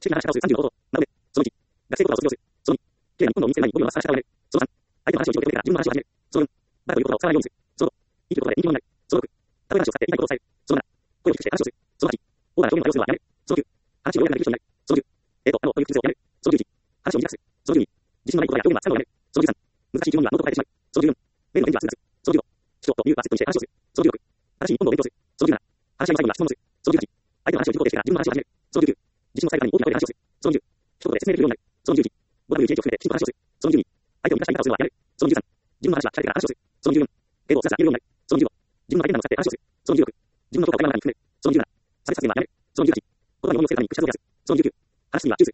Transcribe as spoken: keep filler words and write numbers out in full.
知的な話し方をするさんじゅうのこと。なので、そのいち、学生講座を卒業する。そのに、綺麗な日本の民生前に語尾を回す話し方をやめる。そのさん、相手の話を一度受け止めてから自分の話を始める。そのよん、バカという言葉を使わないようにする。そのご、生きることで人気者になる。そのろく、例え話を使って言いたいことを伝える。そのなな、声を低くして話をする。そのはち、オーバーな表現を多用するのはやめる。そのきゅう、話を要約ができる人になる。そのじゅう、えーと、あの、という口癖をやめる。そのじゅういち、話を短くする。そのじゅうに、自信のない言葉や表現は使うのをやめる。そのじゅうさん、難しい疑問にはノートを書いてしまう。そのじゅうよん、例の返事はすぐ出す。そのじゅうご、人というはセットにして話をする。そのじゅうろく、正しい日本語を勉強する。そのじゅうなな、話し合いの最後には質問をする。そのじゅうはち、相手の話を聞くことでしてから自分の話を始める。そのじゅうきゅう、自信を伝えるために大きな声で話をする。そのじゅう、一言で説明できるようになる。そのじゅういち、ごダブリューエイチエイチ を含めてきちんと話をする。そのじゅうに、相手を満たした言い方をするのはやめる。そのじゅうさん、自分の話は聞かれてから話をする。そのじゅうよん、英語をスラスラ言えるようになる。そのじゅうご、自分の体験談を使って話をする。そのじゅうろく、自分のことを会話の中に含める。そのじゅうなな、差別発言はやめる。そのじゅうはち、言葉に応用するために口数を増やす。そのじゅうきゅう、話すには中枢